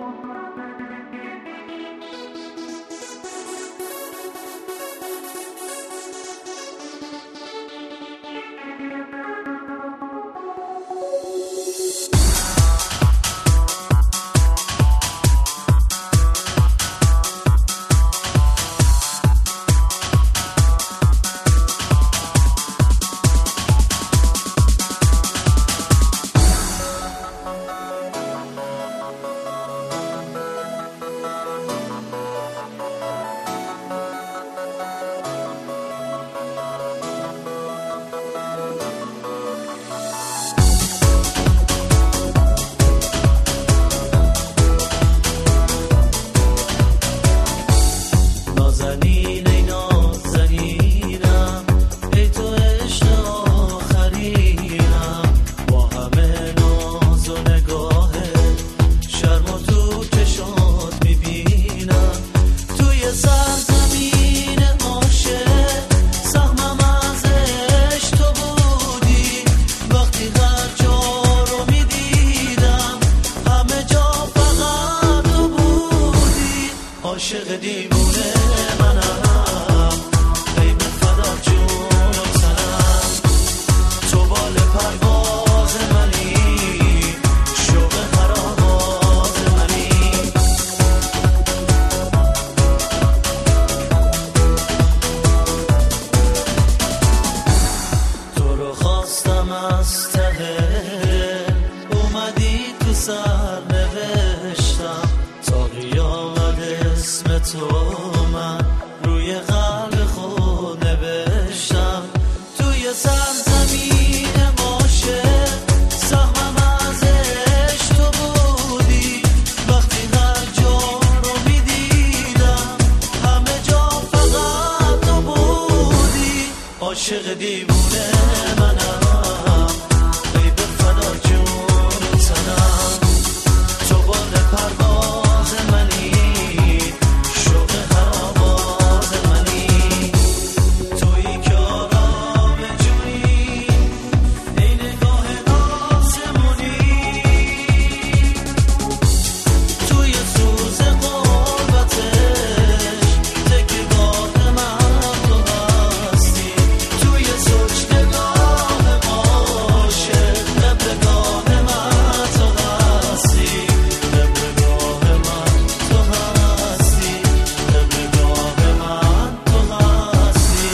عاشق دیوونه منم، ای به فدا جون و تنم، تو بال پرواز منی، شوق خرابات منی. تو رو خواستم از ته، اومدی تو سر نوشتم، تا قیامت اسم تو من روی قلب خود نوشتم. توی سرزمین باشه سهمم ازش تو بودی، وقتی هر جا رو میدیدم همه جا فقط تو بودی. عاشق دیوونه منم، ای به فدا جون و تنم، تو بال پرواز منی، شوق خرابات منی. تویی که آرام جونی، ای نگاه آسمونی، توی سوز قربتش تکیه‌گاه من تو هستی. توی سجدگاه عاشق قبلگاه من تو هستی، قبلگاه من تو هستی، قبلگاه من تو هستی.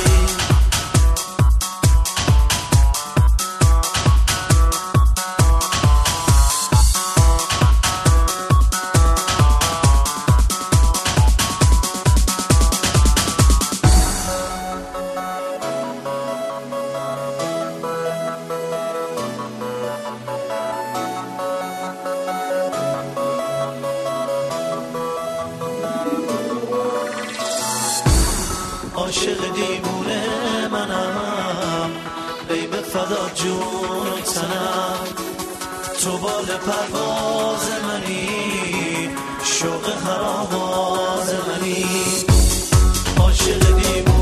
عاشق دیوونه منم، ای به فدا جون و تنم، تو بال پرواز منی، شوق خرابات منی. عاشق دیوونه